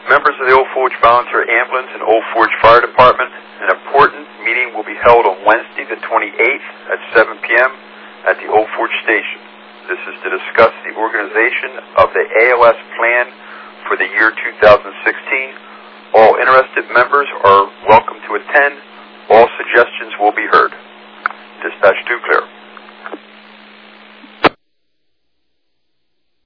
Members of the Old Forge Volunteer Ambulance and Old Forge Fire Department, an important meeting will be held on Wednesday the 28th at 7 p.m. at the Old Forge Station. This is to discuss the organization of the ALS plan for the year 2016. All interested members are welcome to attend. All suggestions will be heard. Dispatch 2 clear.